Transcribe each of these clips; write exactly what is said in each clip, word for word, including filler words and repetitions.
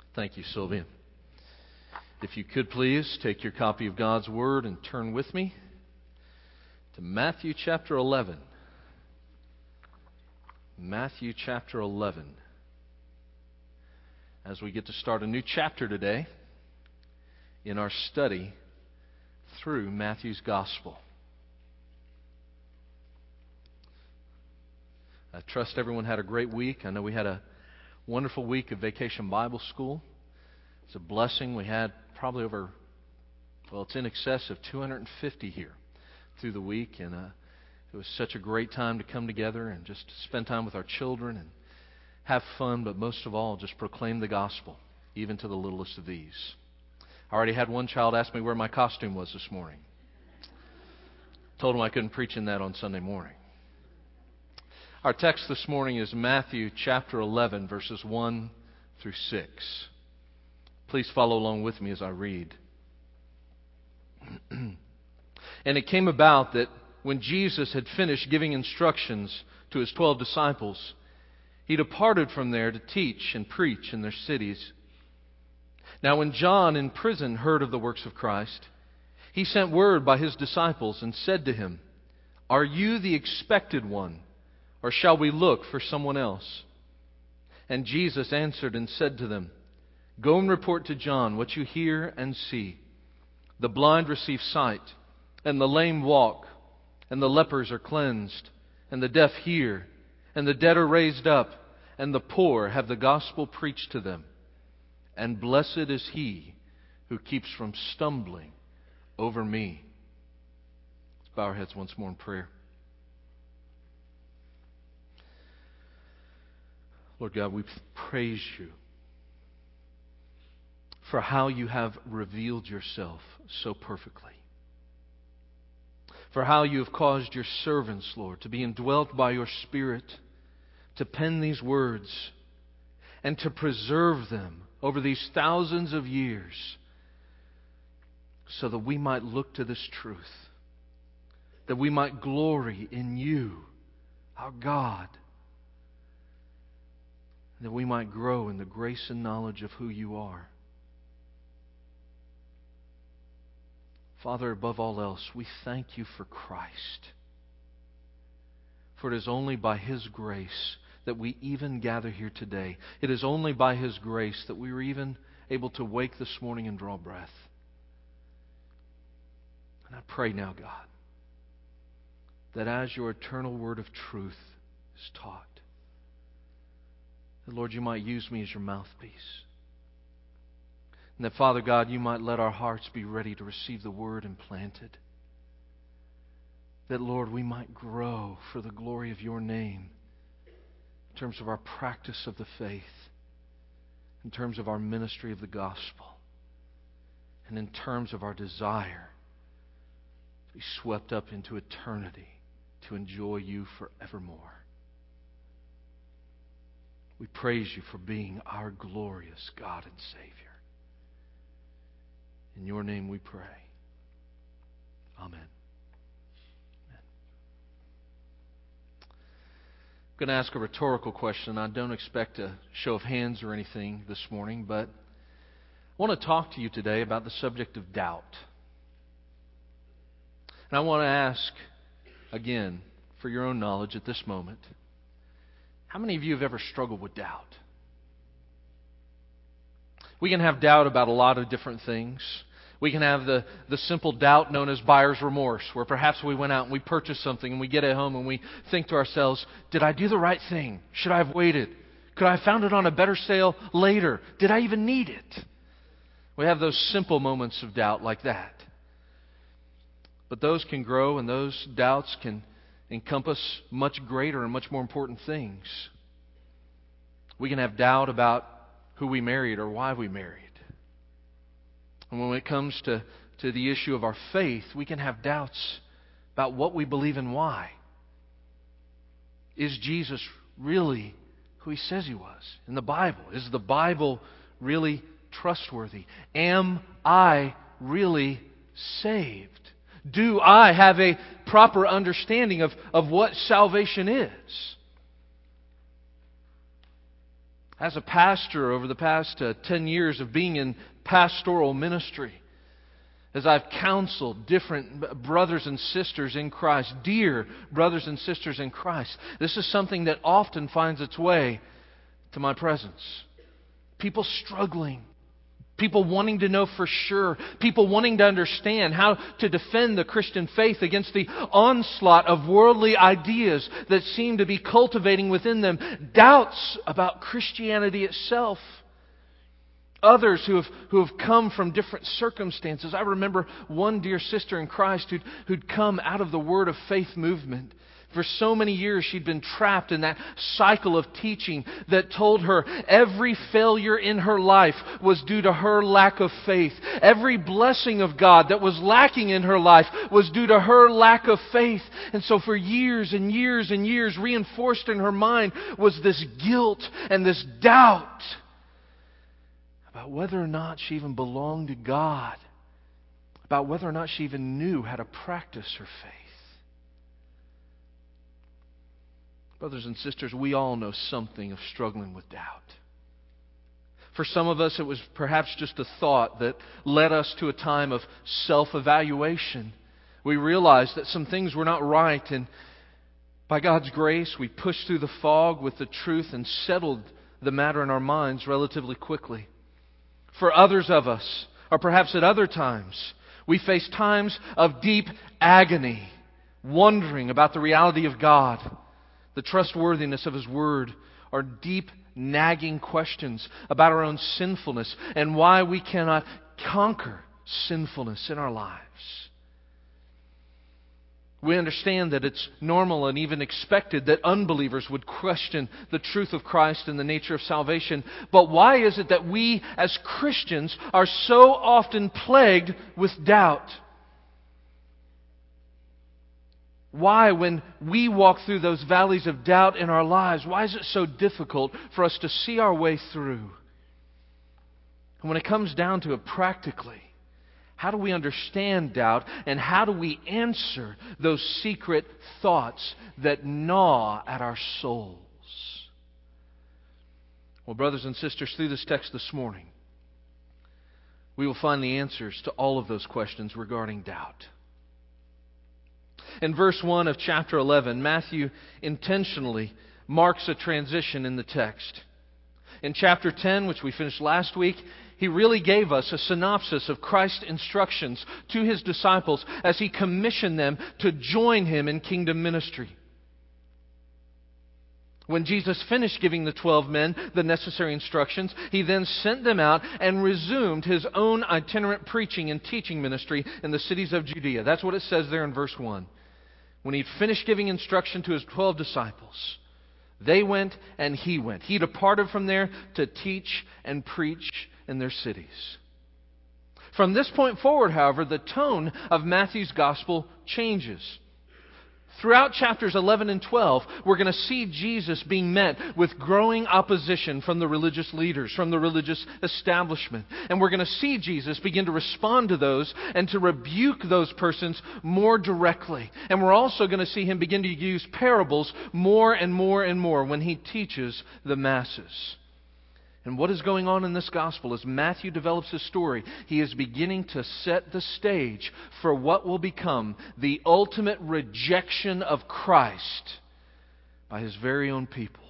Thank you, Sylvia. If you could please take your copy of God's Word and turn with me to Matthew chapter eleven. Matthew chapter eleven. As we get to start a new chapter today in our study through Matthew's Gospel. I trust everyone had a great week. I know we had a wonderful week of Vacation Bible School. It's a blessing. We had probably over, well, it's in excess of two hundred fifty here through the week. And uh, it was such a great time to come together and just spend time with our children and have fun, but most of all, just proclaim the gospel, even to the littlest of these. I already had one child ask me where my costume was this morning. Told him I couldn't preach in that on Sunday morning. Our text this morning is Matthew chapter eleven, verses one through six. Please follow along with me as I read. And it came about that when Jesus had finished giving instructions to His twelve disciples, He departed from there to teach and preach in their cities. Now when John in prison heard of the works of Christ, he sent word by his disciples and said to him, "Are you the expected one, or shall we look for someone else?" And Jesus answered and said to them, "Go and report to John what you hear and see. The blind receive sight, and the lame walk, and the lepers are cleansed, and the deaf hear, and the dead are raised up, and the poor have the gospel preached to them. And blessed is he who keeps from stumbling over me." Let's bow our heads once more in prayer. Lord God, we praise You for how You have revealed Yourself so perfectly. For how You have caused Your servants, Lord, to be indwelt by Your Spirit, to pen these words, and to preserve them over these thousands of years, so that we might look to this truth, that we might glory in You, our God, that we might grow in the grace and knowledge of who You are. Father, above all else, we thank You for Christ. For it is only by His grace that we even gather here today. It is only by His grace that we were even able to wake this morning and draw breath. And I pray now, God, that as Your eternal word of truth is taught, that, Lord, You might use me as Your mouthpiece. And that, Father God, You might let our hearts be ready to receive the word implanted. That, Lord, we might grow for the glory of Your name in terms of our practice of the faith, in terms of our ministry of the gospel, and in terms of our desire to be swept up into eternity to enjoy You forevermore. We praise You for being our glorious God and Savior. In Your name we pray. Amen. I'm going to ask a rhetorical question. I don't expect a show of hands or anything this morning, but I want to talk to you today about the subject of doubt. And I want to ask, again, for your own knowledge at this moment, how many of you have ever struggled with doubt? We can have doubt about a lot of different things. We can have the, the simple doubt known as buyer's remorse, where perhaps we went out and we purchased something and we get it home and we think to ourselves, did I do the right thing? Should I have waited? Could I have found it on a better sale later? Did I even need it? We have those simple moments of doubt like that. But those can grow, and those doubts can encompass much greater and much more important things. We can have doubt about who we married or why we married. And when it comes to, to the issue of our faith, we can have doubts about what we believe and why. Is Jesus really who He says He was in the Bible? Is the Bible really trustworthy? Am I really saved? Do I have a proper understanding of, of what salvation is? As a pastor over the past uh, ten years of being in pastoral ministry, as I've counseled different brothers and sisters in Christ, dear brothers and sisters in Christ, this is something that often finds its way to my presence. People struggling. People wanting to know for sure. People wanting to understand how to defend the Christian faith against the onslaught of worldly ideas that seem to be cultivating within them doubts about Christianity itself. Others who have, who have come from different circumstances. I remember one dear sister in Christ who'd, who'd come out of the Word of Faith movement. For so many years she'd been trapped in that cycle of teaching that told her every failure in her life was due to her lack of faith. Every blessing of God that was lacking in her life was due to her lack of faith. And so for years and years and years, reinforced in her mind was this guilt and this doubt about whether or not she even belonged to God, about whether or not she even knew how to practice her faith. Brothers and sisters, we all know something of struggling with doubt. For some of us, it was perhaps just a thought that led us to a time of self-evaluation. We realized that some things were not right, and by God's grace, we pushed through the fog with the truth and settled the matter in our minds relatively quickly. For others of us, or perhaps at other times, we face times of deep agony, wondering about the reality of God, the trustworthiness of His Word, or deep nagging questions about our own sinfulness and why we cannot conquer sinfulness in our lives. We understand that it's normal and even expected that unbelievers would question the truth of Christ and the nature of salvation. But why is it that we as Christians are so often plagued with doubt? Why, when we walk through those valleys of doubt in our lives, why is it so difficult for us to see our way through? And when it comes down to it practically, how do we understand doubt, and how do we answer those secret thoughts that gnaw at our souls? Well, brothers and sisters, through this text this morning, we will find the answers to all of those questions regarding doubt. In verse one of chapter eleven, Matthew intentionally marks a transition in the text. In chapter ten, which we finished last week, he really gave us a synopsis of Christ's instructions to His disciples as He commissioned them to join Him in kingdom ministry. When Jesus finished giving the twelve men the necessary instructions, He then sent them out and resumed His own itinerant preaching and teaching ministry in the cities of Judea. That's what it says there in verse one. When He'd finished giving instruction to His twelve disciples, they went and He went. He departed from there to teach and preach in their cities. From this point forward, however, the tone of Matthew's gospel changes. Throughout chapters eleven and twelve, we're going to see Jesus being met with growing opposition from the religious leaders, from the religious establishment. And we're going to see Jesus begin to respond to those and to rebuke those persons more directly. And we're also going to see Him begin to use parables more and more and more when He teaches the masses. And what is going on in this gospel as Matthew develops his story? He is beginning to set the stage for what will become the ultimate rejection of Christ by His very own people.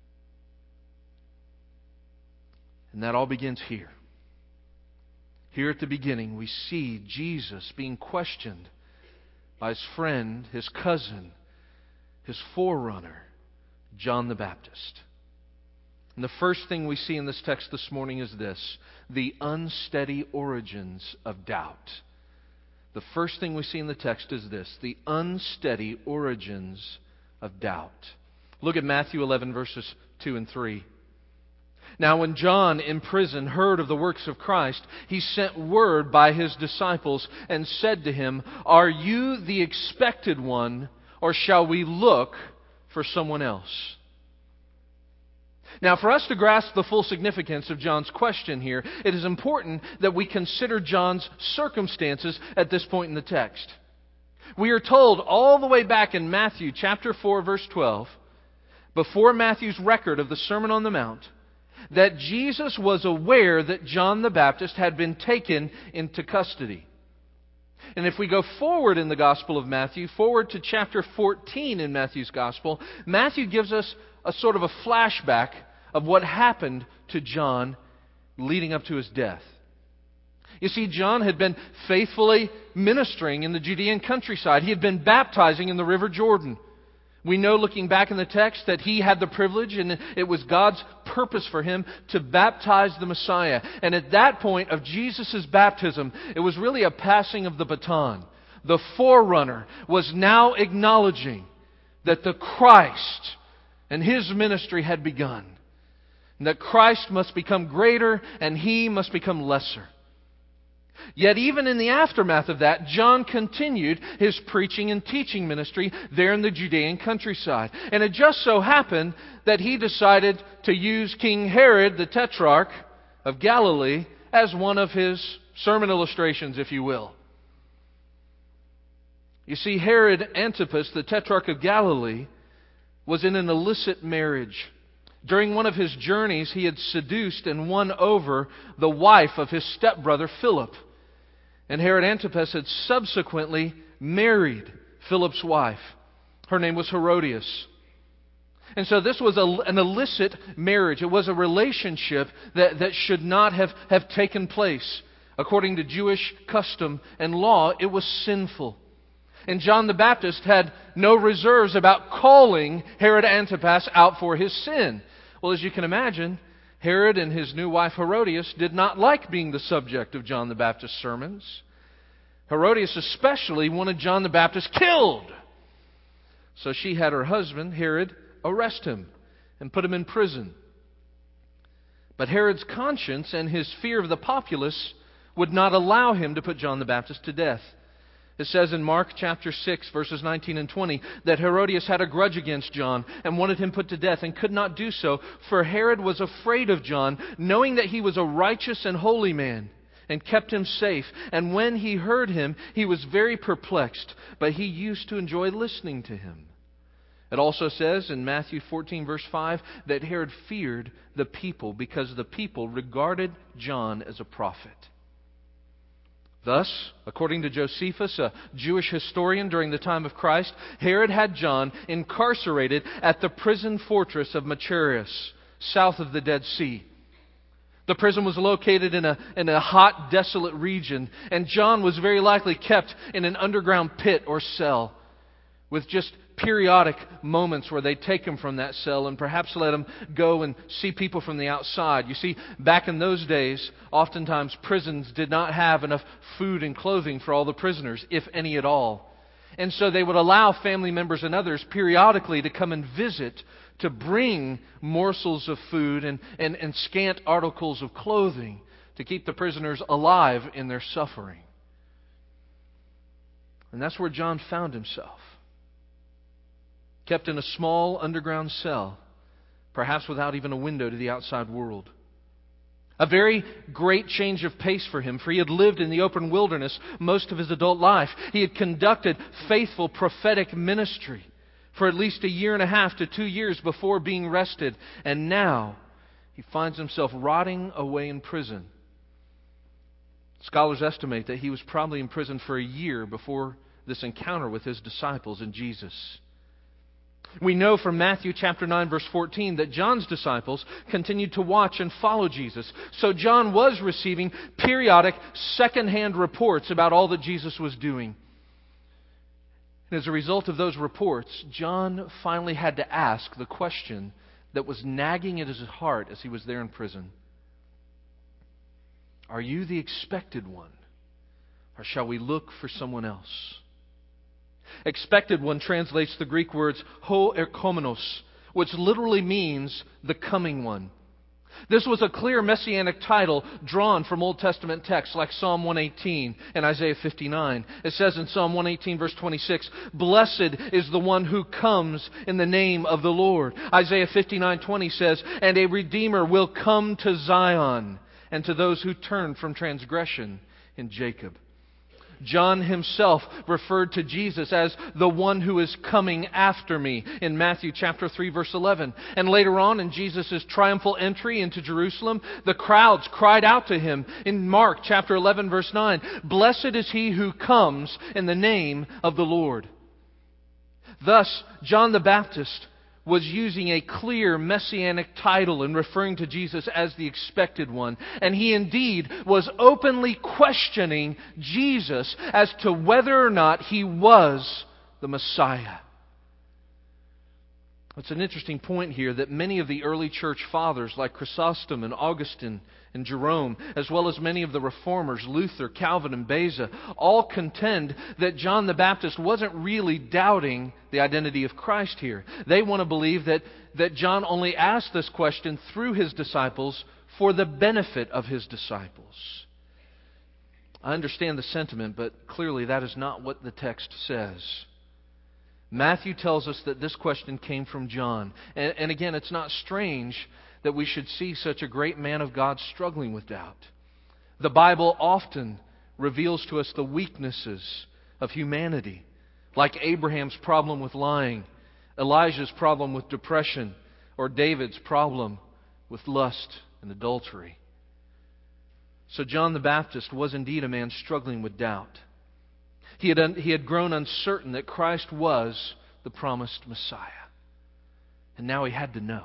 And that all begins here. Here at the beginning, we see Jesus being questioned by His friend, His cousin, His forerunner, John the Baptist. And the first thing we see in this text this morning is this: the unsteady origins of doubt. The first thing we see in the text is this: the unsteady origins of doubt. Look at Matthew eleven, verses two and three. Now when John in prison heard of the works of Christ, he sent word by his disciples and said to him, "Are you the expected one, or shall we look for someone else?" Now, for us to grasp the full significance of John's question here, it is important that we consider John's circumstances at this point in the text. We are told all the way back in Matthew chapter four, verse twelve, before Matthew's record of the Sermon on the Mount, that Jesus was aware that John the Baptist had been taken into custody. And if we go forward in the Gospel of Matthew, forward to chapter fourteen in Matthew's Gospel, Matthew gives us a sort of a flashback of what happened to John leading up to his death. You see, John had been faithfully ministering in the Judean countryside. He had been baptizing in the River Jordan. We know, looking back in the text, that he had the privilege, and it was God's purpose for him to baptize the Messiah. And at that point of Jesus' baptism, it was really a passing of the baton. The forerunner was now acknowledging that the Christ and His ministry had begun. And that Christ must become greater and He must become lesser. Yet even in the aftermath of that, John continued his preaching and teaching ministry there in the Judean countryside. And it just so happened that he decided to use King Herod, the Tetrarch of Galilee, as one of his sermon illustrations, if you will. You see, Herod Antipas, the Tetrarch of Galilee, was in an illicit marriage. During one of his journeys, he had seduced and won over the wife of his stepbrother Philip. And Herod Antipas had subsequently married Philip's wife. Her name was Herodias. And so this was a, an illicit marriage. It was a relationship that, that should not have, have taken place. According to Jewish custom and law, it was sinful. And John the Baptist had no reserves about calling Herod Antipas out for his sin. Well, as you can imagine, Herod and his new wife Herodias did not like being the subject of John the Baptist's sermons. Herodias especially wanted John the Baptist killed. So she had her husband, Herod, arrest him and put him in prison. But Herod's conscience and his fear of the populace would not allow him to put John the Baptist to death. It says in Mark chapter six, verses nineteen and twenty, that Herodias had a grudge against John and wanted him put to death and could not do so, for Herod was afraid of John, knowing that he was a righteous and holy man, and kept him safe. And when he heard him, he was very perplexed, but he used to enjoy listening to him. It also says in Matthew fourteen, verse five, that Herod feared the people because the people regarded John as a prophet. Thus, according to Josephus, a Jewish historian during the time of Christ, Herod had John incarcerated at the prison fortress of Machaerus, south of the Dead Sea. The prison was located in a, in a hot, desolate region, and John was very likely kept in an underground pit or cell, with just periodic moments where they'd take him from that cell and perhaps let him go and see people from the outside. You see, back in those days, oftentimes prisons did not have enough food and clothing for all the prisoners, if any at all. And so they would allow family members and others periodically to come and visit to bring morsels of food and, and, and scant articles of clothing to keep the prisoners alive in their suffering. And that's where John found himself. Kept in a small underground cell, perhaps without even a window to the outside world. A very great change of pace for him, for he had lived in the open wilderness most of his adult life. He had conducted faithful prophetic ministry for at least a year and a half to two years before being arrested. And now he finds himself rotting away in prison. Scholars estimate that he was probably in prison for a year before this encounter with his disciples and Jesus. We know from Matthew chapter nine, verse fourteen, that John's disciples continued to watch and follow Jesus. So John was receiving periodic second-hand reports about all that Jesus was doing. And as a result of those reports, John finally had to ask the question that was nagging at his heart as he was there in prison. Are you the expected one, or shall we look for someone else? Expected one translates the Greek words ho erchomenos, which literally means the coming one. This was a clear messianic title drawn from Old Testament texts like Psalm one eighteen and Isaiah fifty-nine. It says in Psalm one eighteen, verse twenty-six, "Blessed is the one who comes in the name of the Lord." Isaiah fifty-nine twenty says, "And a Redeemer will come to Zion, and to those who turn from transgression in Jacob." John himself referred to Jesus as the one who is coming after me in Matthew chapter three verse eleven. And later on in Jesus' triumphal entry into Jerusalem, the crowds cried out to him in Mark chapter eleven verse nine, "Blessed is he who comes in the name of the Lord." Thus, John the Baptist was using a clear messianic title and referring to Jesus as the expected one. And he indeed was openly questioning Jesus as to whether or not he was the Messiah. It's an interesting point here that many of the early church fathers like Chrysostom and Augustine and Jerome, as well as many of the reformers, Luther, Calvin, and Beza, all contend that John the Baptist wasn't really doubting the identity of Christ here. They want to believe that, that John only asked this question through his disciples for the benefit of his disciples. I understand the sentiment, but clearly that is not what the text says. Matthew tells us that this question came from John. And, and again, it's not strange that we should see such a great man of God struggling with doubt. The Bible often reveals to us the weaknesses of humanity, like Abraham's problem with lying, Elijah's problem with depression, or David's problem with lust and adultery. So John the Baptist was indeed a man struggling with doubt. He had, un- he had grown uncertain that Christ was the promised Messiah. And now he had to know.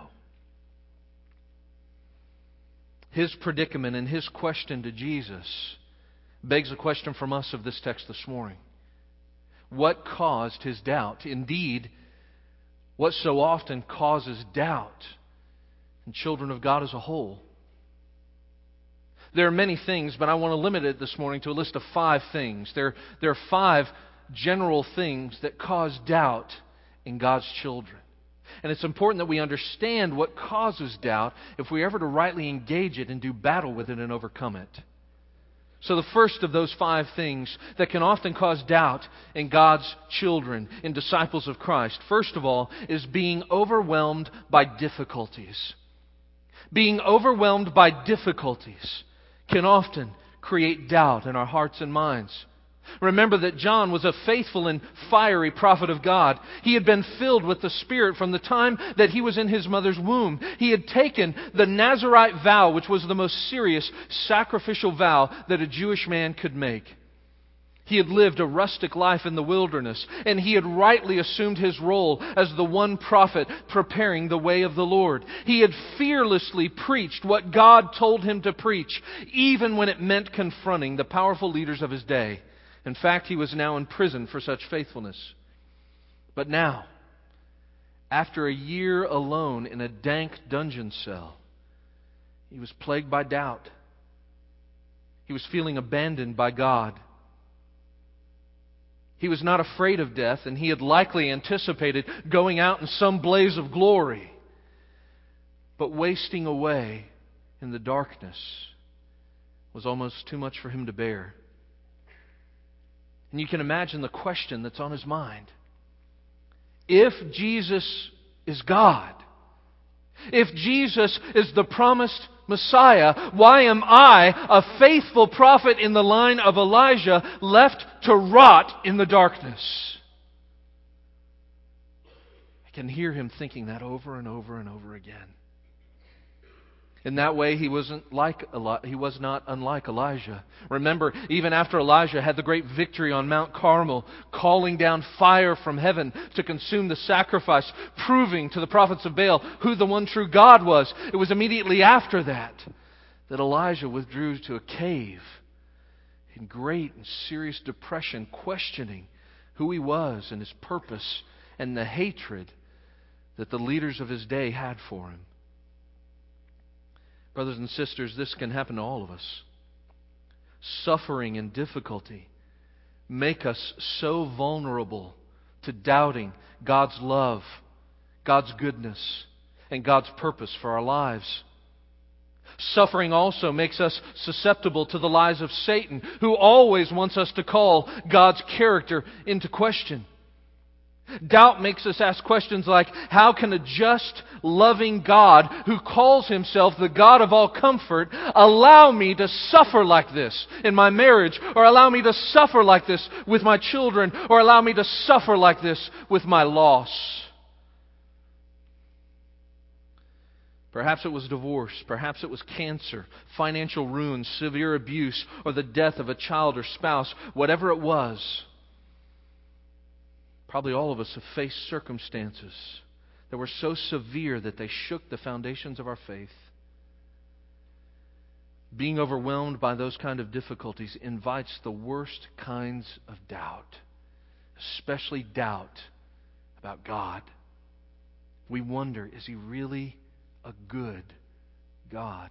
His predicament and his question to Jesus begs a question from us of this text this morning. What caused his doubt? Indeed, what so often causes doubt in children of God as a whole? There are many things, but I want to limit it this morning to a list of five things. There, there are five general things that cause doubt in God's children. And it's important that we understand what causes doubt if we're ever to rightly engage it and do battle with it and overcome it. So the first of those five things that can often cause doubt in God's children, in disciples of Christ, first of all, is being overwhelmed by difficulties. Being overwhelmed by difficulties can often create doubt in our hearts and minds. Remember that John was a faithful and fiery prophet of God. He had been filled with the Spirit from the time that he was in his mother's womb. He had taken the Nazirite vow, which was the most serious sacrificial vow that a Jewish man could make. He had lived a rustic life in the wilderness, and he had rightly assumed his role as the one prophet preparing the way of the Lord. He had fearlessly preached what God told him to preach, even when it meant confronting the powerful leaders of his day. In fact, he was now in prison for such faithfulness. But now, after a year alone in a dank dungeon cell, he was plagued by doubt. He was feeling abandoned by God. He was not afraid of death, and he had likely anticipated going out in some blaze of glory. But wasting away in the darkness was almost too much for him to bear. And you can imagine the question that's on his mind. If Jesus is God, if Jesus is the promised Messiah, why am I, a faithful prophet in the line of Elijah, left to rot in the darkness? I can hear him thinking that over and over and over again. In that way, he wasn't like Eli- he was not unlike Elijah. Remember, even after Elijah had the great victory on Mount Carmel, calling down fire from heaven to consume the sacrifice, proving to the prophets of Baal who the one true God was, it was immediately after that that Elijah withdrew to a cave in great and serious depression, questioning who he was and his purpose and the hatred that the leaders of his day had for him. Brothers and sisters, this can happen to all of us. Suffering and difficulty make us so vulnerable to doubting God's love, God's goodness, and God's purpose for our lives. Suffering also makes us susceptible to the lies of Satan, who always wants us to call God's character into question. Doubt makes us ask questions like, how can a just, loving God who calls Himself the God of all comfort allow me to suffer like this in my marriage, or allow me to suffer like this with my children, or allow me to suffer like this with my loss? Perhaps it was divorce, perhaps it was cancer, financial ruin, severe abuse, or the death of a child or spouse. Whatever it was, probably all of us have faced circumstances that were so severe that they shook the foundations of our faith. Being overwhelmed by those kind of difficulties invites the worst kinds of doubt, especially doubt about God. We wonder, is He really a good God?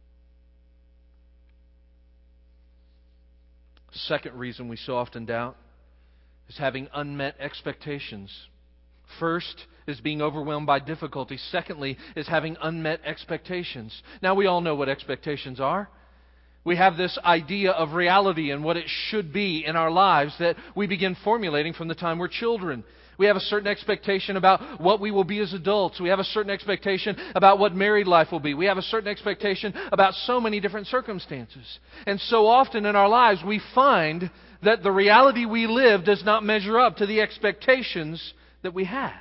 Second reason we so often doubt is having unmet expectations. First is being overwhelmed by difficulty. Secondly is having unmet expectations. Now we all know what expectations are. We have this idea of reality and what it should be in our lives that we begin formulating from the time we're children. We have a certain expectation about what we will be as adults. We have a certain expectation about what married life will be. We have a certain expectation about so many different circumstances. And so often in our lives we find that the reality we live does not measure up to the expectations that we had.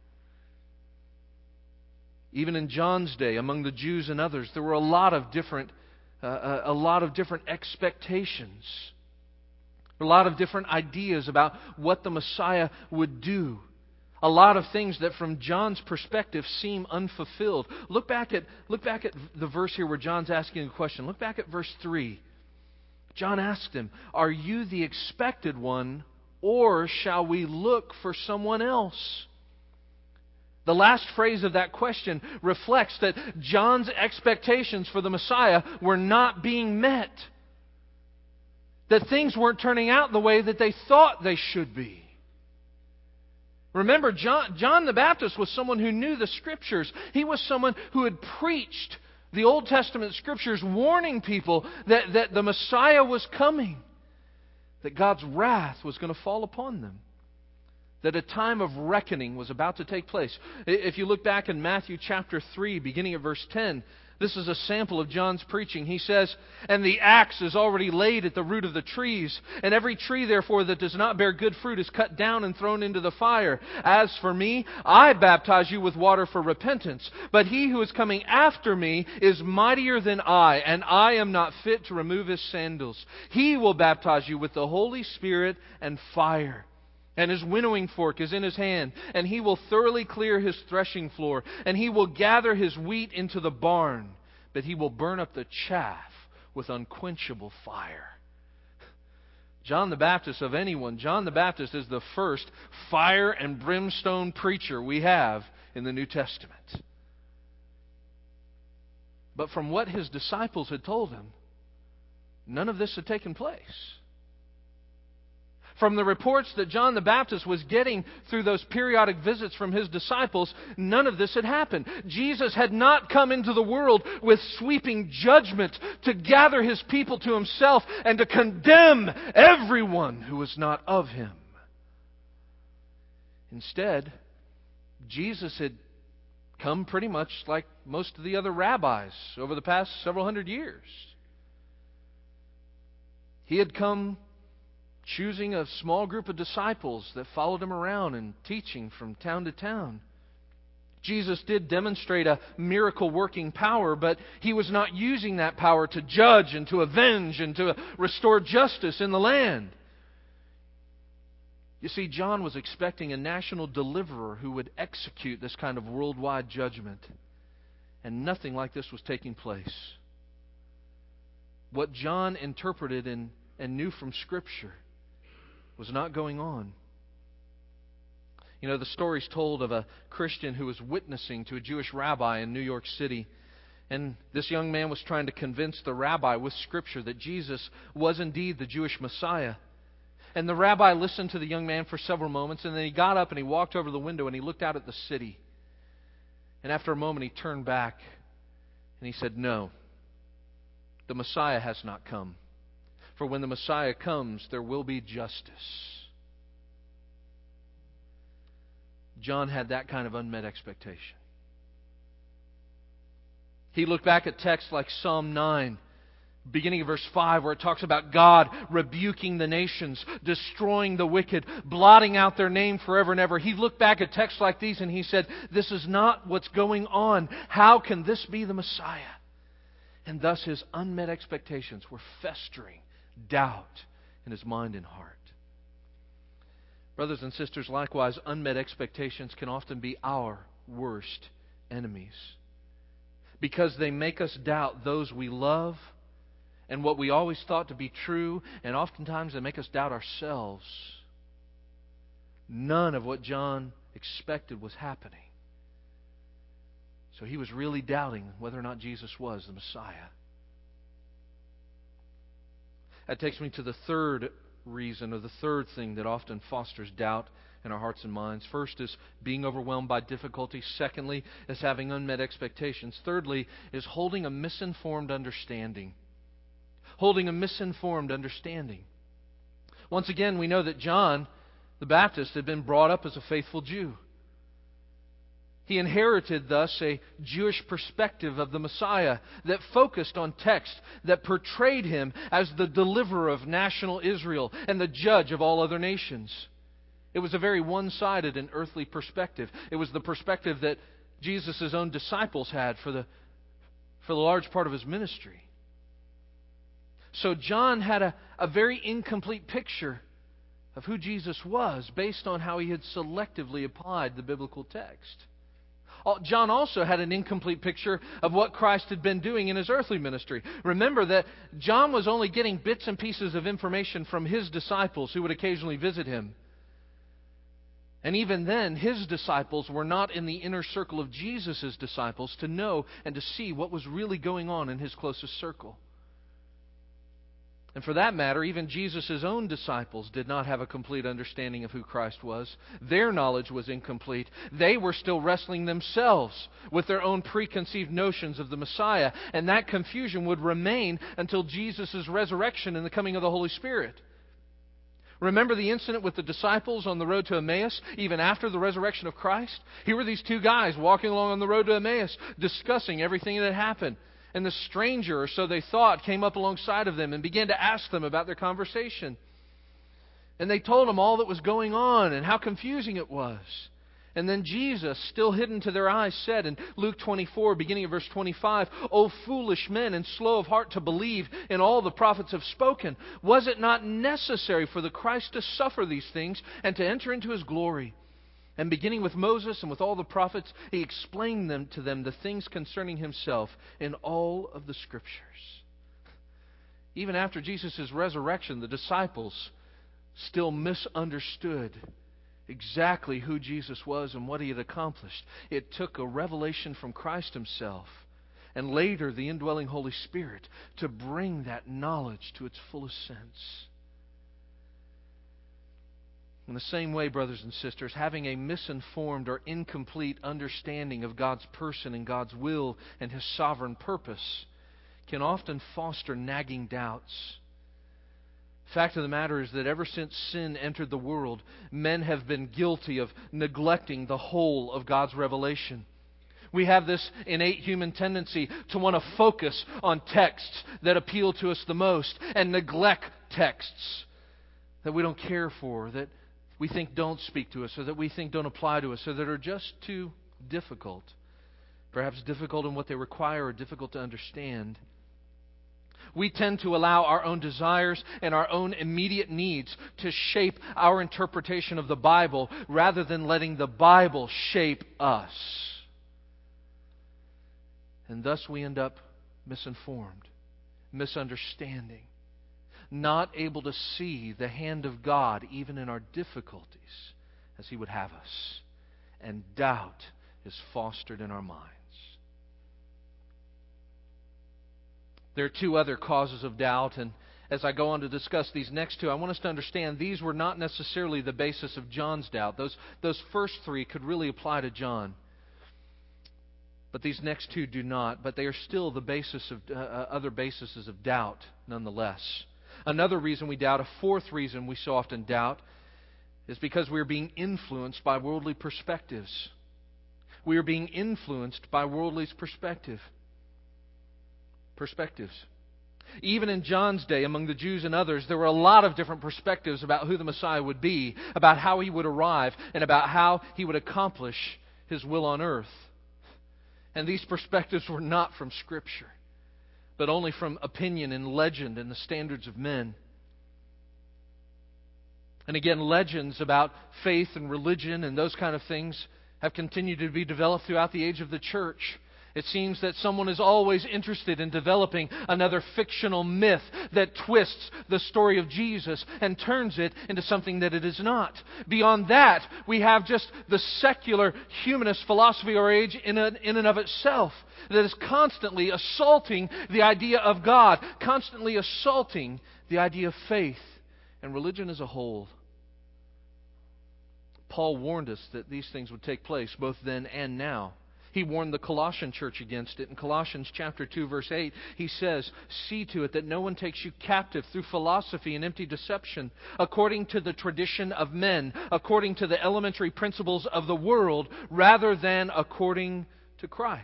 Even in John's day, among the Jews and others, there were a lot of different, uh, a lot of different expectations. A lot of different ideas about what the Messiah would do. A lot of things that from John's perspective seem unfulfilled. Look back at, look back at the verse here where John's asking a question. Look back at verse three. John asked him, "Are you the expected one, or shall we look for someone else?" The last phrase of that question reflects that John's expectations for the Messiah were not being met. That things weren't turning out the way that they thought they should be. Remember, John, John the Baptist was someone who knew the Scriptures. He was someone who had preached the Old Testament Scriptures, warning people that, that the Messiah was coming, that God's wrath was going to fall upon them, that a time of reckoning was about to take place. If you look back in Matthew chapter three, beginning at verse ten, this is a sample of John's preaching. He says, "And the axe is already laid at the root of the trees, and every tree, therefore, that does not bear good fruit is cut down and thrown into the fire. As for me, I baptize you with water for repentance. But he who is coming after me is mightier than I, and I am not fit to remove his sandals. He will baptize you with the Holy Spirit and fire. And his winnowing fork is in his hand, and he will thoroughly clear his threshing floor, and he will gather his wheat into the barn, but he will burn up the chaff with unquenchable fire." John the Baptist, of anyone, John the Baptist is the first fire and brimstone preacher we have in the New Testament. But from what his disciples had told him, none of this had taken place. From the reports that John the Baptist was getting through those periodic visits from his disciples, none of this had happened. Jesus had not come into the world with sweeping judgment to gather His people to Himself and to condemn everyone who was not of Him. Instead, Jesus had come pretty much like most of the other rabbis over the past several hundred years. He had come choosing a small group of disciples that followed Him around and teaching from town to town. Jesus did demonstrate a miracle-working power, but He was not using that power to judge and to avenge and to restore justice in the land. You see, John was expecting a national deliverer who would execute this kind of worldwide judgment, and nothing like this was taking place. What John interpreted and, and knew from Scripture was not going on. You know, the story's told of a Christian who was witnessing to a Jewish rabbi in New York City. And this young man was trying to convince the rabbi with Scripture that Jesus was indeed the Jewish Messiah. And the rabbi listened to the young man for several moments, and then he got up and he walked over the window and he looked out at the city. And after a moment he turned back and he said, "No, the Messiah has not come. For when the Messiah comes, there will be justice." John had that kind of unmet expectation. He looked back at texts like Psalm nine, beginning of verse five, where it talks about God rebuking the nations, destroying the wicked, blotting out their name forever and ever. He looked back at texts like these and he said, this is not what's going on. How can this be the Messiah? And thus his unmet expectations were festering doubt in his mind and heart. Brothers and sisters, likewise, unmet expectations can often be our worst enemies, because they make us doubt those we love and what we always thought to be true, and oftentimes they make us doubt ourselves. None of what John expected was happening. So he was really doubting whether or not Jesus was the Messiah. That takes me to the third reason, or the third thing that often fosters doubt in our hearts and minds. First is being overwhelmed by difficulty. Secondly is having unmet expectations. Thirdly is holding a misinformed understanding. Holding a misinformed understanding. Once again, we know that John the Baptist had been brought up as a faithful Jew. He inherited thus a Jewish perspective of the Messiah that focused on text that portrayed him as the deliverer of national Israel and the judge of all other nations. It was a very one-sided and earthly perspective. It was the perspective that Jesus' own disciples had for the, for the large part of his ministry. So John had a, a very incomplete picture of who Jesus was based on how he had selectively applied the biblical text. John also had an incomplete picture of what Christ had been doing in his earthly ministry. Remember that John was only getting bits and pieces of information from his disciples who would occasionally visit him. And even then, his disciples were not in the inner circle of Jesus' disciples to know and to see what was really going on in his closest circle. And for that matter, even Jesus' own disciples did not have a complete understanding of who Christ was. Their knowledge was incomplete. They were still wrestling themselves with their own preconceived notions of the Messiah. And that confusion would remain until Jesus' resurrection and the coming of the Holy Spirit. Remember the incident with the disciples on the road to Emmaus, even after the resurrection of Christ? Here were these two guys walking along on the road to Emmaus, discussing everything that had happened. And the stranger, or so they thought, came up alongside of them and began to ask them about their conversation. And they told them all that was going on and how confusing it was. And then Jesus, still hidden to their eyes, said in Luke twenty-four, beginning of verse twenty-five, "O foolish men and slow of heart to believe in all the prophets have spoken, was it not necessary for the Christ to suffer these things and to enter into His glory?" And beginning with Moses and with all the prophets, He explained them to them the things concerning Himself in all of the Scriptures. Even after Jesus' resurrection, the disciples still misunderstood exactly who Jesus was and what He had accomplished. It took a revelation from Christ Himself and later the indwelling Holy Spirit to bring that knowledge to its fullest sense. In the same way, brothers and sisters, having a misinformed or incomplete understanding of God's person and God's will and His sovereign purpose can often foster nagging doubts. The fact of the matter is that ever since sin entered the world, men have been guilty of neglecting the whole of God's revelation. We have this innate human tendency to want to focus on texts that appeal to us the most and neglect texts that we don't care for, that we think don't speak to us, or that we think don't apply to us, or that are just too difficult. Perhaps difficult in what they require or difficult to understand. We tend to allow our own desires and our own immediate needs to shape our interpretation of the Bible rather than letting the Bible shape us. And thus we end up misinformed, misunderstanding, not able to see the hand of God even in our difficulties as He would have us. And doubt is fostered in our minds. There are two other causes of doubt, and as I go on to discuss these next two, I want us to understand these were not necessarily the basis of John's doubt. Those, those first three could really apply to John. But these next two do not. But they are still the basis of uh, other bases of doubt nonetheless. Another reason we doubt, a fourth reason we so often doubt, is because we are being influenced by worldly perspectives. We are being influenced by worldly perspective. Perspectives. Even in John's day, among the Jews and others, there were a lot of different perspectives about who the Messiah would be, about how He would arrive, and about how He would accomplish His will on earth. And these perspectives were not from Scripture, but only from opinion and legend and the standards of men. And again, legends about faith and religion and those kind of things have continued to be developed throughout the age of the church. It seems that someone is always interested in developing another fictional myth that twists the story of Jesus and turns it into something that it is not. Beyond that, we have just the secular humanist philosophy of our age in, a, in and of itself that is constantly assaulting the idea of God, constantly assaulting the idea of faith and religion as a whole. Paul warned us that these things would take place both then and now. He warned the Colossian church against it. In Colossians chapter two, verse eight, he says, "See to it that no one takes you captive through philosophy and empty deception, according to the tradition of men, according to the elementary principles of the world, rather than according to Christ."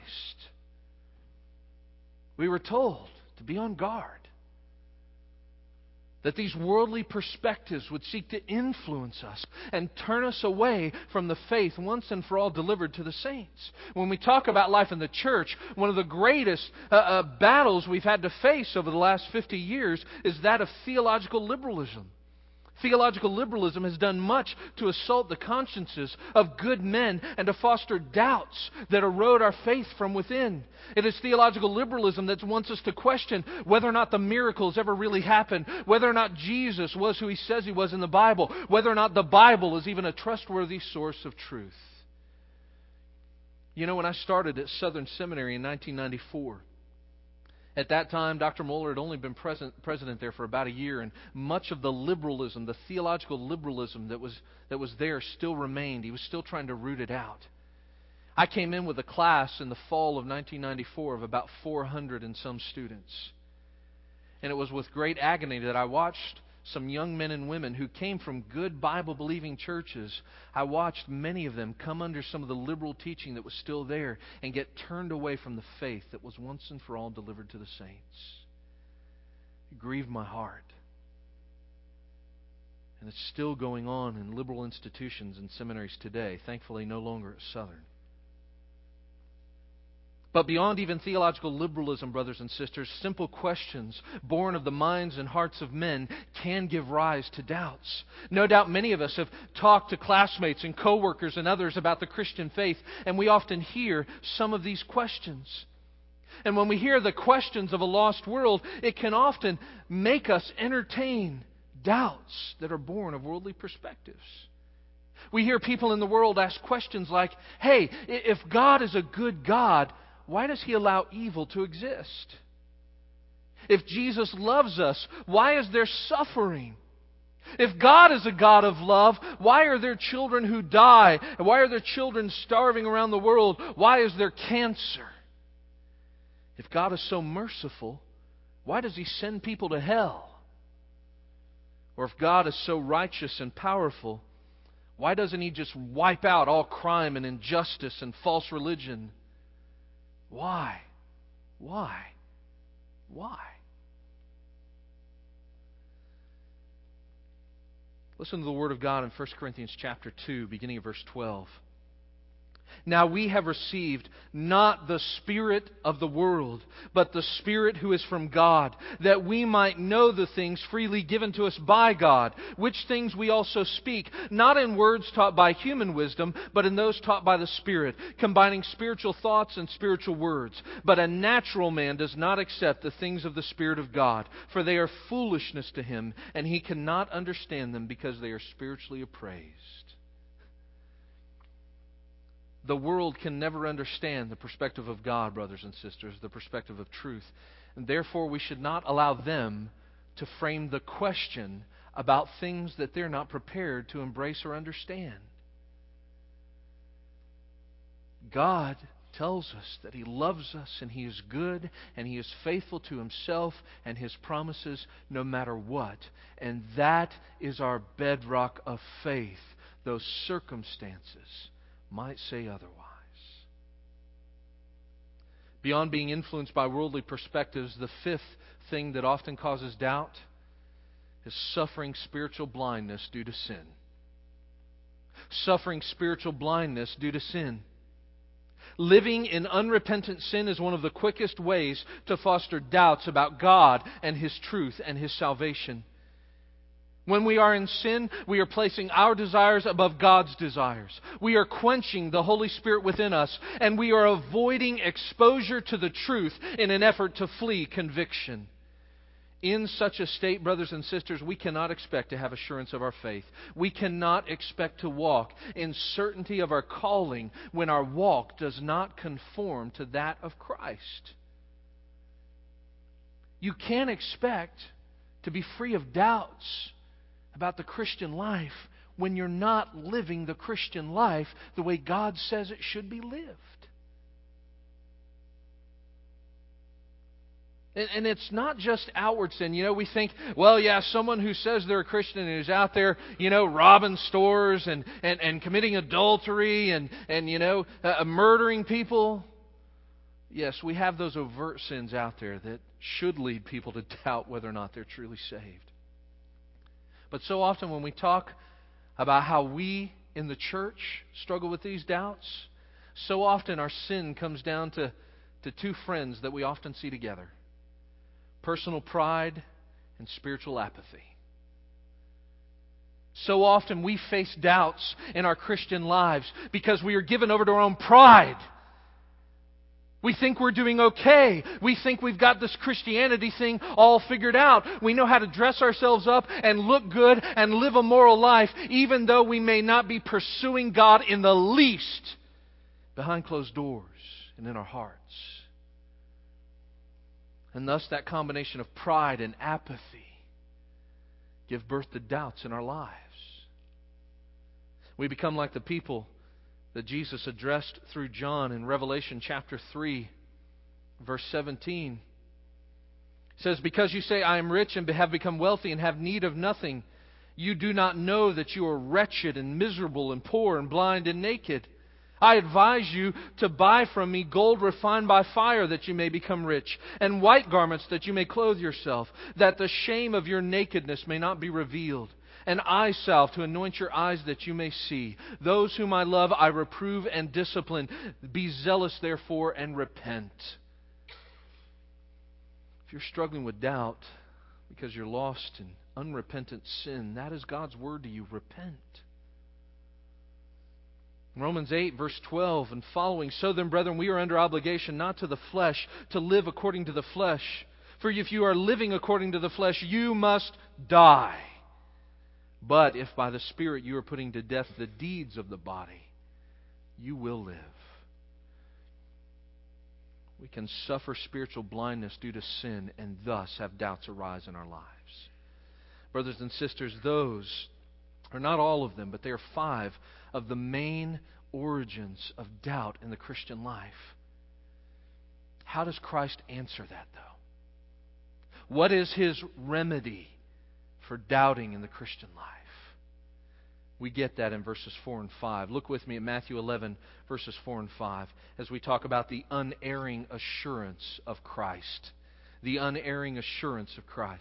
We were told to be on guard, that these worldly perspectives would seek to influence us and turn us away from the faith once and for all delivered to the saints. When we talk about life in the church, one of the greatest uh, uh, battles we've had to face over the last fifty years is that of theological liberalism. Theological liberalism has done much to assault the consciences of good men and to foster doubts that erode our faith from within. It is theological liberalism that wants us to question whether or not the miracles ever really happened, whether or not Jesus was who He says He was in the Bible, whether or not the Bible is even a trustworthy source of truth. You know, when I started at Southern Seminary in nineteen ninety-four, at that time, Doctor Moeller had only been present, president there for about a year, and much of the liberalism, the theological liberalism that was, that was there still remained. He was still trying to root it out. I came in with a class in the fall of nineteen ninety-four of about four hundred and some students. And it was with great agony that I watched some young men and women who came from good Bible-believing churches. I watched many of them come under some of the liberal teaching that was still there and get turned away from the faith that was once and for all delivered to the saints. It grieved my heart. And it's still going on in liberal institutions and seminaries today, thankfully no longer at Southern. But beyond even theological liberalism, brothers and sisters, simple questions born of the minds and hearts of men can give rise to doubts. No doubt many of us have talked to classmates and coworkers and others about the Christian faith, and we often hear some of these questions. And when we hear the questions of a lost world, it can often make us entertain doubts that are born of worldly perspectives. We hear people in the world ask questions like, "Hey, if God is a good God, why does He allow evil to exist? If Jesus loves us, why is there suffering? If God is a God of love, why are there children who die? And why are there children starving around the world? Why is there cancer? If God is so merciful, why does He send people to hell? Or if God is so righteous and powerful, why doesn't He just wipe out all crime and injustice and false religion? Why? Why? Why?" Listen to the Word of God in First Corinthians chapter two, beginning of verse twelve. "Now we have received not the spirit of the world, but the Spirit who is from God, that we might know the things freely given to us by God, which things we also speak, not in words taught by human wisdom, but in those taught by the Spirit, combining spiritual thoughts and spiritual words. But a natural man does not accept the things of the Spirit of God, for they are foolishness to him, and he cannot understand them because they are spiritually appraised." The world can never understand the perspective of God, brothers and sisters, the perspective of truth. And therefore, we should not allow them to frame the question about things that they're not prepared to embrace or understand. God tells us that He loves us and He is good and He is faithful to Himself and His promises no matter what. And that is our bedrock of faith, though circumstances might say otherwise. Beyond being influenced by worldly perspectives, the fifth thing that often causes doubt is suffering spiritual blindness due to sin. Suffering spiritual blindness due to sin. Living in unrepentant sin is one of the quickest ways to foster doubts about God and His truth and His salvation. When we are in sin, we are placing our desires above God's desires. We are quenching the Holy Spirit within us, and we are avoiding exposure to the truth in an effort to flee conviction. In such a state, brothers and sisters, we cannot expect to have assurance of our faith. We cannot expect to walk in certainty of our calling when our walk does not conform to that of Christ. You can't expect to be free of doubts about the Christian life when you're not living the Christian life the way God says it should be lived. And it's not just outward sin. You know, we think, well, yeah, someone who says they're a Christian and who's out there, you know, robbing stores and, and, and committing adultery and, and you know, uh, murdering people. Yes, we have those overt sins out there that should lead people to doubt whether or not they're truly saved. But so often when we talk about how we in the church struggle with these doubts, so often our sin comes down to, to two friends that we often see together. Personal pride and spiritual apathy. So often we face doubts in our Christian lives because we are given over to our own pride. We think we're doing okay. We think we've got this Christianity thing all figured out. We know how to dress ourselves up and look good and live a moral life, even though we may not be pursuing God in the least behind closed doors and in our hearts. And thus that combination of pride and apathy give birth to doubts in our lives. We become like the people that Jesus addressed through John in Revelation chapter three, verse seventeen. It says, "Because you say, I am rich and have become wealthy and have need of nothing, you do not know that you are wretched and miserable and poor and blind and naked. I advise you to buy from me gold refined by fire that you may become rich, and white garments that you may clothe yourself, that the shame of your nakedness may not be revealed, and eye salve to anoint your eyes that you may see. Those whom I love I reprove and discipline. Be zealous therefore and repent." If you're struggling with doubt because you're lost in unrepentant sin, that is God's word to you. Repent. Romans eight, verse twelve and following, "So then, brethren, we are under obligation not to the flesh, to live according to the flesh. For if you are living according to the flesh, you must die. But if by the Spirit you are putting to death the deeds of the body, you will live." We can suffer spiritual blindness due to sin and thus have doubts arise in our lives. Brothers and sisters, those are not all of them, but they are five of the main origins of doubt in the Christian life. How does Christ answer that, though? What is His remedy for doubting in the Christian life? We get that in verses four and five. Look with me at Matthew eleven, verses four and five, as we talk about the unerring assurance of Christ. The unerring assurance of Christ.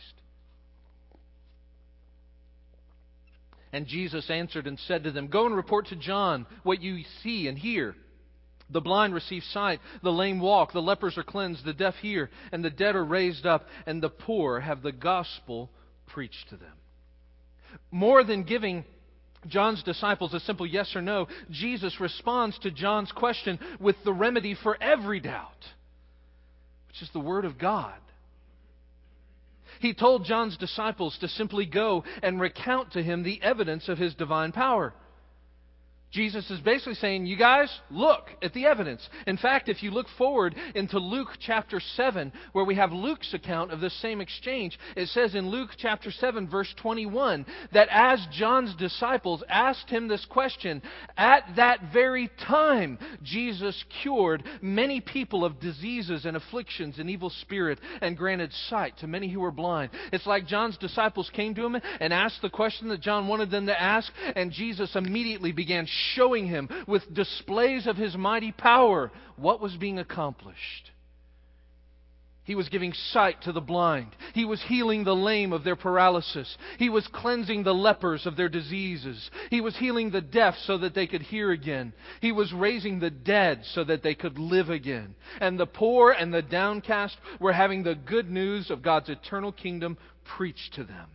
"And Jesus answered and said to them, Go and report to John what you see and hear. The blind receive sight, the lame walk, the lepers are cleansed, the deaf hear, and the dead are raised up, and the poor have the gospel preached to them." More than giving John's disciples a simple yes or no, Jesus responds to John's question with the remedy for every doubt, which is the Word of God. He told John's disciples to simply go and recount to him the evidence of His divine power. Jesus is basically saying, you guys, look at the evidence. In fact, if you look forward into Luke chapter seven, where we have Luke's account of this same exchange, it says in Luke chapter seven, verse twenty-one, that as John's disciples asked him this question, at that very time, Jesus cured many people of diseases and afflictions and evil spirit and granted sight to many who were blind. It's like John's disciples came to him and asked the question that John wanted them to ask, and Jesus immediately began showing him with displays of His mighty power what was being accomplished. He was giving sight to the blind. He was healing the lame of their paralysis. He was cleansing the lepers of their diseases. He was healing the deaf so that they could hear again. He was raising the dead so that they could live again. And the poor and the downcast were having the good news of God's eternal kingdom preached to them.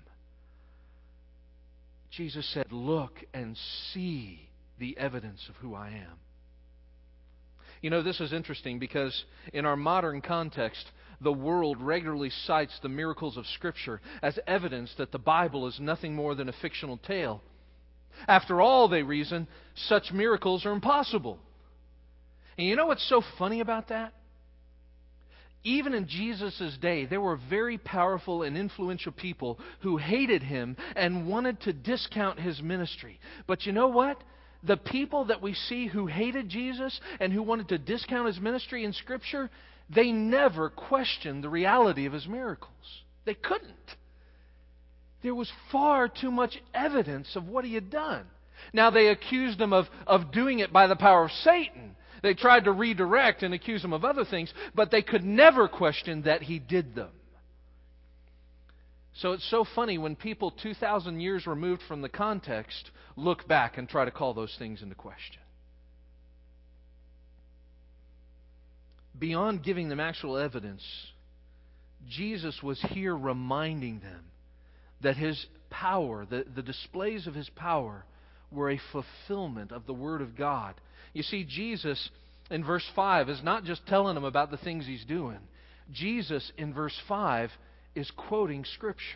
Jesus said, look and see the evidence of who I am. You know, this is interesting because in our modern context, the world regularly cites the miracles of Scripture as evidence that the Bible is nothing more than a fictional tale. After all, they reason, such miracles are impossible. And you know what's so funny about that? Even in Jesus' day, there were very powerful and influential people who hated Him and wanted to discount His ministry. But you know what? The people that we see who hated Jesus and who wanted to discount His ministry in Scripture, they never questioned the reality of His miracles. They couldn't. There was far too much evidence of what He had done. Now, they accused Him of, of doing it by the power of Satan. They tried to redirect and accuse Him of other things, but they could never question that He did them. So it's so funny when people two thousand years removed from the context look back and try to call those things into question. Beyond giving them actual evidence, Jesus was here reminding them that His power, the, the displays of His power, were a fulfillment of the Word of God. You see, Jesus in verse five is not just telling them about the things He's doing. Jesus in verse five is quoting Scripture.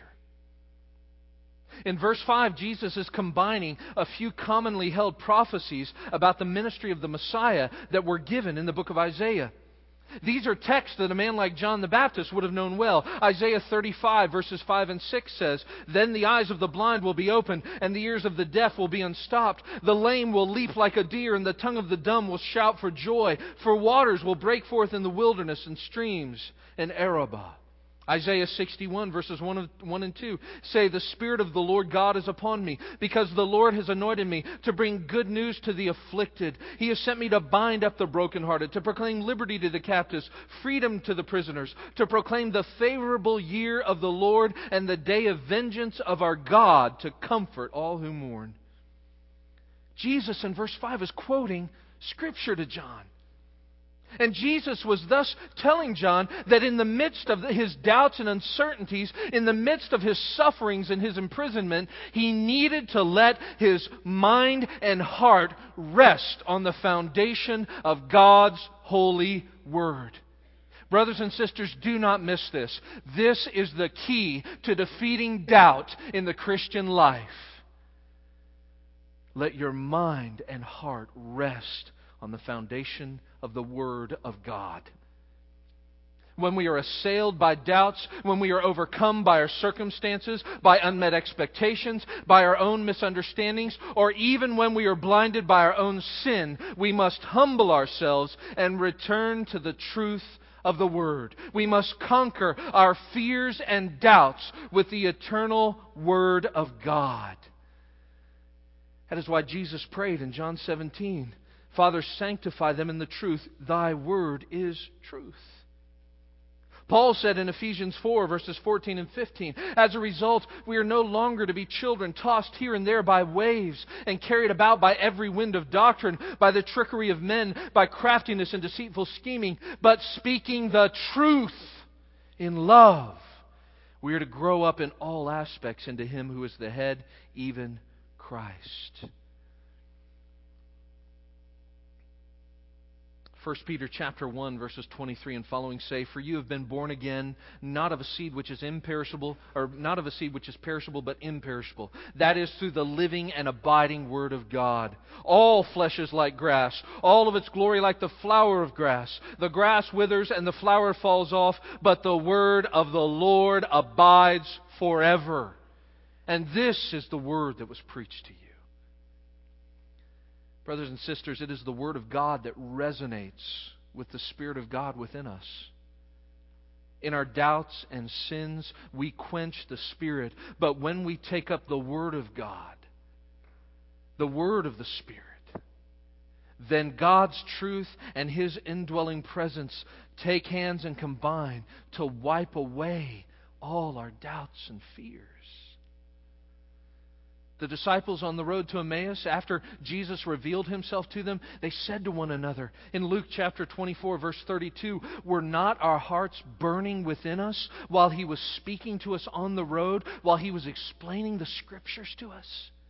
In verse five, Jesus is combining a few commonly held prophecies about the ministry of the Messiah that were given in the book of Isaiah. These are texts that a man like John the Baptist would have known well. Isaiah thirty-five verses five and six says, "Then the eyes of the blind will be opened, and the ears of the deaf will be unstopped. The lame will leap like a deer, and the tongue of the dumb will shout for joy. For waters will break forth in the wilderness, and streams in Arabah." Isaiah sixty-one verses one and two say, "The Spirit of the Lord God is upon me, because the Lord has anointed me to bring good news to the afflicted. He has sent me to bind up the brokenhearted, to proclaim liberty to the captives, freedom to the prisoners, to proclaim the favorable year of the Lord and the day of vengeance of our God, to comfort all who mourn." Jesus in verse five is quoting Scripture to John. And Jesus was thus telling John that in the midst of his doubts and uncertainties, in the midst of his sufferings and his imprisonment, he needed to let his mind and heart rest on the foundation of God's holy Word. Brothers and sisters, do not miss this. This is the key to defeating doubt in the Christian life. Let your mind and heart rest on the foundation of the Word of God. When we are assailed by doubts, when we are overcome by our circumstances, by unmet expectations, by our own misunderstandings, or even when we are blinded by our own sin, we must humble ourselves and return to the truth of the Word. We must conquer our fears and doubts with the eternal Word of God. That is why Jesus prayed in John seventeen, "Father, sanctify them in the truth. Thy word is truth." Paul said in Ephesians four, verses fourteen and fifteen, "As a result, we are no longer to be children tossed here and there by waves and carried about by every wind of doctrine, by the trickery of men, by craftiness and deceitful scheming, but speaking the truth in love. We are to grow up in all aspects into Him who is the head, even Christ." First Peter chapter one, verses twenty-three and following say, "For you have been born again, not of a seed which is imperishable, or not of a seed which is perishable, but imperishable. That is through the living and abiding Word of God. All flesh is like grass, all of its glory like the flower of grass. The grass withers and the flower falls off, but the word of the Lord abides forever." And this is the word that was preached to you. Brothers and sisters, it is the Word of God that resonates with the Spirit of God within us. In our doubts and sins, we quench the Spirit. But when we take up the Word of God, the Word of the Spirit, then God's truth and His indwelling presence take hands and combine to wipe away all our doubts and fears. The disciples on the road to Emmaus, after Jesus revealed Himself to them, they said to one another in Luke chapter twenty-four, verse thirty-two, "Were not our hearts burning within us while He was speaking to us on the road, while He was explaining the Scriptures to us?"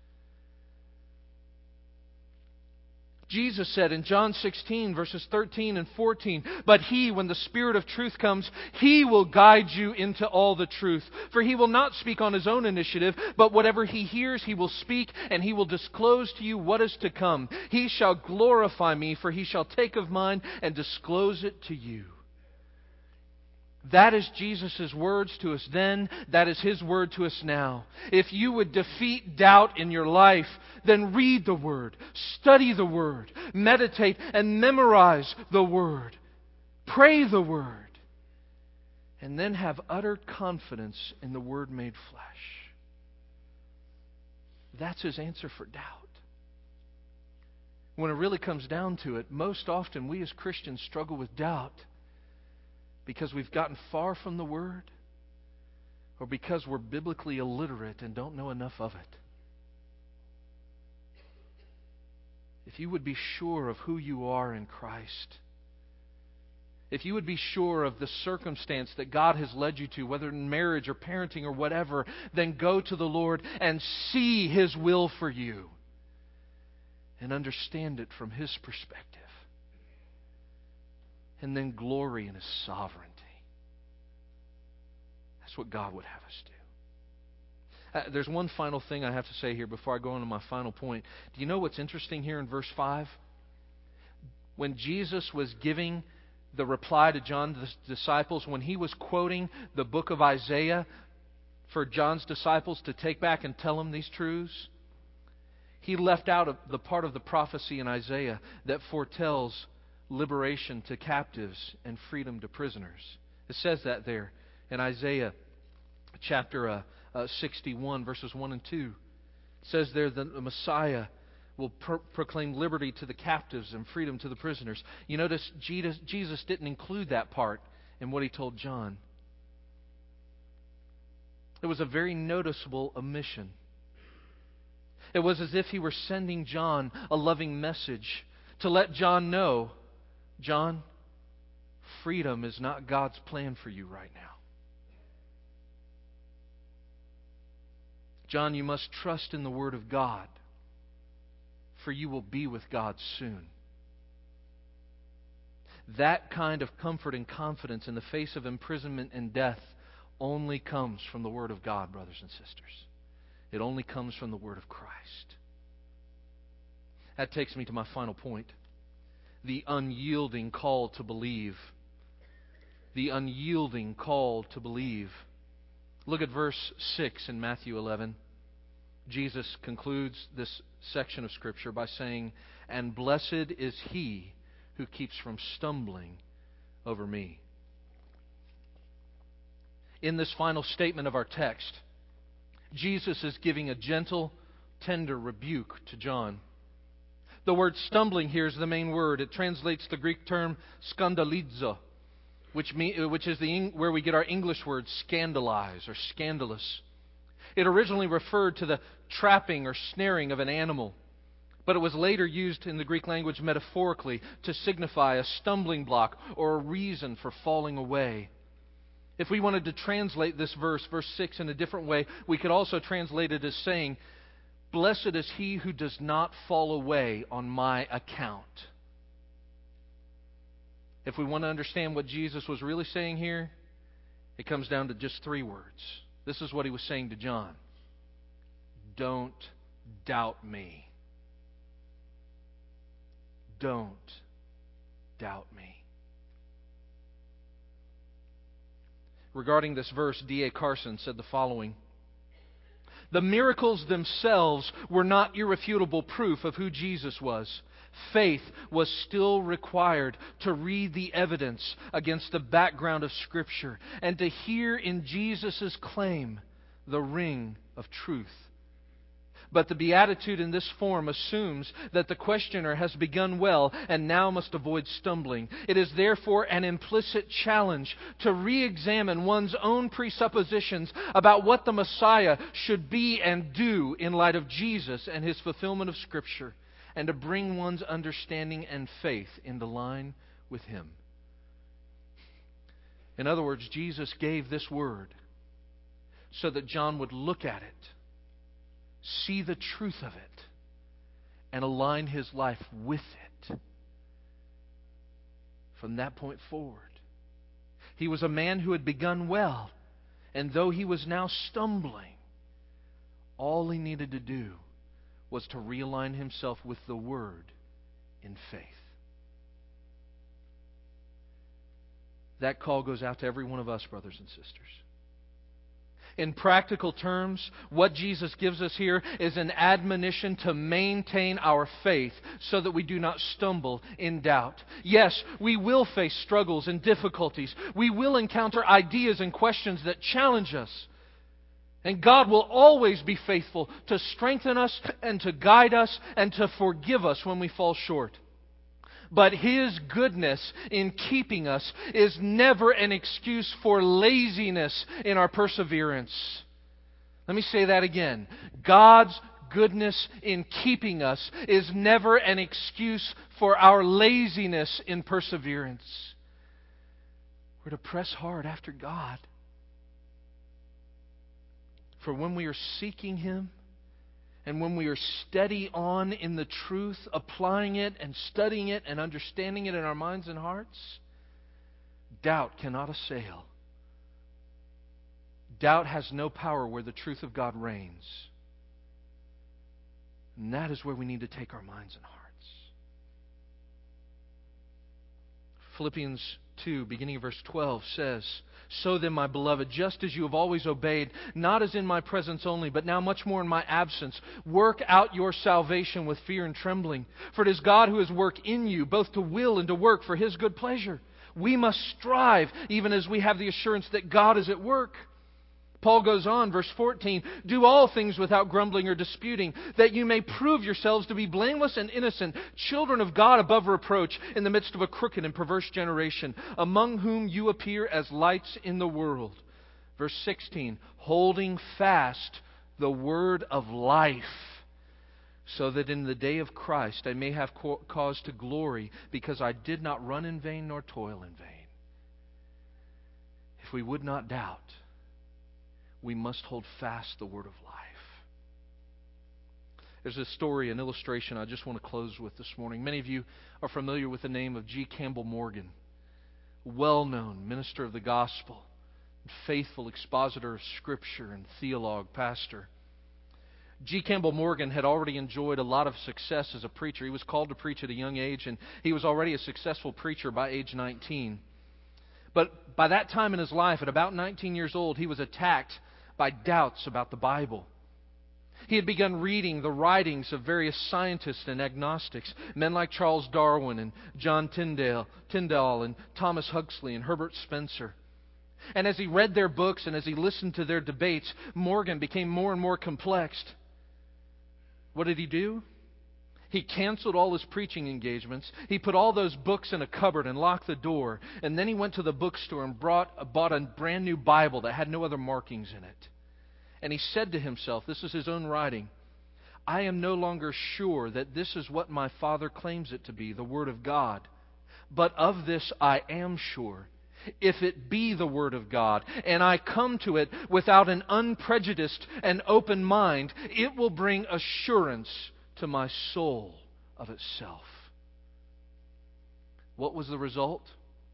Jesus said in John sixteen, verses thirteen and fourteen, "But He, when the Spirit of truth comes, He will guide you into all the truth. For He will not speak on His own initiative, but whatever He hears He will speak, and He will disclose to you what is to come. He shall glorify Me, for He shall take of mine and disclose it to you." That is Jesus' words to us then. That is His word to us now. If you would defeat doubt in your life, then read the Word, study the Word, meditate and memorize the Word, pray the Word, and then have utter confidence in the Word made flesh. That's His answer for doubt. When it really comes down to it, most often we as Christians struggle with doubt because we've gotten far from the Word, or because we're biblically illiterate and don't know enough of it. If you would be sure of who you are in Christ, if you would be sure of the circumstance that God has led you to, whether in marriage or parenting or whatever, then go to the Lord and see His will for you and understand it from His perspective. And then glory in His sovereignty. That's what God would have us do. Uh, there's one final thing I have to say here before I go on to my final point. Do you know what's interesting here in verse five? When Jesus was giving the reply to John's disciples, when He was quoting the book of Isaiah for John's disciples to take back and tell them these truths, He left out the part of the prophecy in Isaiah that foretells liberation to captives and freedom to prisoners. It says that there in Isaiah chapter uh, uh, sixty-one, verses one and two. It says there that the Messiah will pro- proclaim liberty to the captives and freedom to the prisoners. You notice Jesus, Jesus didn't include that part in what He told John. It was a very noticeable omission. It was as if He were sending John a loving message to let John know, John, freedom is not God's plan for you right now. John, you must trust in the Word of God, for you will be with God soon. That kind of comfort and confidence in the face of imprisonment and death only comes from the Word of God, brothers and sisters. It only comes from the Word of Christ. That takes me to my final point. The unyielding call to believe. The unyielding call to believe. Look at verse six in Matthew eleven. Jesus concludes this section of Scripture by saying, "And blessed is he who keeps from stumbling over me." In this final statement of our text, Jesus is giving a gentle, tender rebuke to John. The word stumbling here is the main word. It translates the Greek term skandalizo, which mean, which is the where we get our English word scandalize or scandalous. It originally referred to the trapping or snaring of an animal, but it was later used in the Greek language metaphorically to signify a stumbling block or a reason for falling away. If we wanted to translate this verse, verse six, in a different way, we could also translate it as saying, "Blessed is he who does not fall away on my account." If we want to understand what Jesus was really saying here, it comes down to just three words. This is what He was saying to John. Don't doubt me. Don't doubt me. Regarding this verse, D A Carson said the following: the miracles themselves were not irrefutable proof of who Jesus was. Faith was still required to read the evidence against the background of Scripture and to hear in Jesus' claim the ring of truth. But the beatitude in this form assumes that the questioner has begun well and now must avoid stumbling. It is therefore an implicit challenge to re-examine one's own presuppositions about what the Messiah should be and do in light of Jesus and His fulfillment of Scripture, and to bring one's understanding and faith into line with Him. In other words, Jesus gave this word so that John would look at it, see the truth of it, and align his life with it. From that point forward, he was a man who had begun well, and though he was now stumbling, all he needed to do was to realign himself with the Word in faith. That call goes out to every one of us, brothers and sisters. In practical terms, what Jesus gives us here is an admonition to maintain our faith so that we do not stumble in doubt. Yes, we will face struggles and difficulties. We will encounter ideas and questions that challenge us. And God will always be faithful to strengthen us and to guide us and to forgive us when we fall short. But His goodness in keeping us is never an excuse for laziness in our perseverance. Let me say that again. God's goodness in keeping us is never an excuse for our laziness in perseverance. We're to press hard after God. For when we are seeking Him, and when we are steady on in the truth, applying it and studying it and understanding it in our minds and hearts, doubt cannot assail. Doubt has no power where the truth of God reigns. And that is where we need to take our minds and hearts. Philippians two, beginning of verse twelve, says, "So then, my beloved, just as you have always obeyed, not as in my presence only, but now much more in my absence, work out your salvation with fear and trembling. For it is God who has worked in you, both to will and to work for His good pleasure." We must strive, even as we have the assurance that God is at work. Paul goes on, verse fourteen, "Do all things without grumbling or disputing, that you may prove yourselves to be blameless and innocent, children of God above reproach, in the midst of a crooked and perverse generation, among whom you appear as lights in the world." Verse sixteen, "Holding fast the word of life, so that in the day of Christ I may have cause to glory, because I did not run in vain nor toil in vain." If we would not doubt, we must hold fast the word of life. There's a story, an illustration I just want to close with this morning. Many of you are familiar with the name of G. Campbell Morgan, well-known minister of the gospel, faithful expositor of Scripture and theologue, pastor. G. Campbell Morgan had already enjoyed a lot of success as a preacher. He was called to preach at a young age, and he was already a successful preacher by age nineteen. But by that time in his life, at about nineteen years old, he was attacked by doubts about the Bible. He had begun reading the writings of various scientists and agnostics, men like Charles Darwin and John Tyndall, Tyndall and Thomas Huxley and Herbert Spencer. And as he read their books and as he listened to their debates, Morgan became more and more complexed. What did he do? He canceled all his preaching engagements. He put all those books in a cupboard and locked the door. And then he went to the bookstore and brought, bought a brand new Bible that had no other markings in it. And he said to himself, this is his own writing, "I am no longer sure that this is what my Father claims it to be, the Word of God. But of this I am sure. If it be the Word of God, and I come to it without an unprejudiced and open mind, it will bring assurance to my soul of itself." What was the result?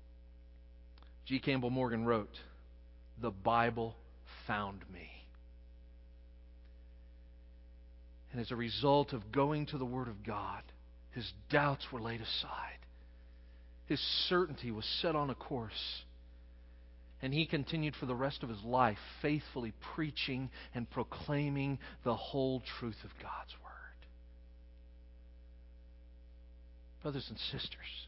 G. Campbell Morgan wrote, "The Bible found me." And as a result of going to the Word of God, his doubts were laid aside. His certainty was set on a course. And he continued for the rest of his life faithfully preaching and proclaiming the whole truth of God's Word. Brothers and sisters,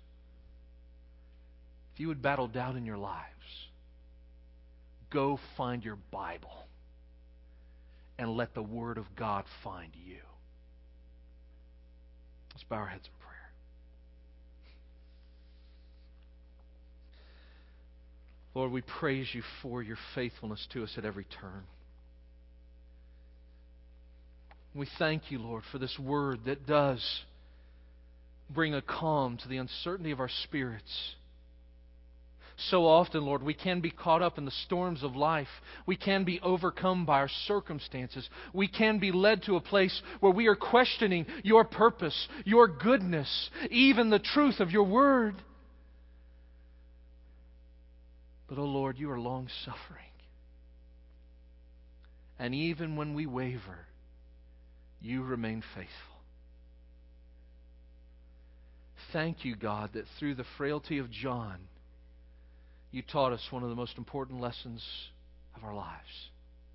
if you would battle doubt in your lives, go find your Bible and let the Word of God find you. Let's bow our heads in prayer. Lord, we praise you for your faithfulness to us at every turn. We thank you, Lord, for this Word that does bring a calm to the uncertainty of our spirits. So often, Lord, we can be caught up in the storms of life. We can be overcome by our circumstances. We can be led to a place where we are questioning your purpose, your goodness, even the truth of your Word. But, oh Lord, you are long-suffering. And even when we waver, you remain faithful. Thank you, God, that through the frailty of John, you taught us one of the most important lessons of our lives.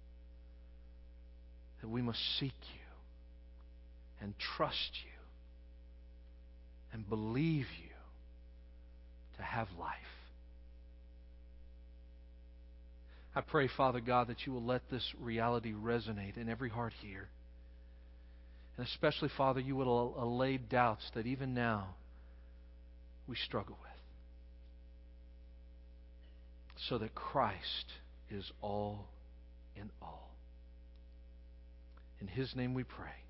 That we must seek you and trust you and believe you to have life. I pray, Father God, that you will let this reality resonate in every heart here. And especially, Father, you will allay doubts that even now we struggle with. So that Christ is all in all. In His name we pray.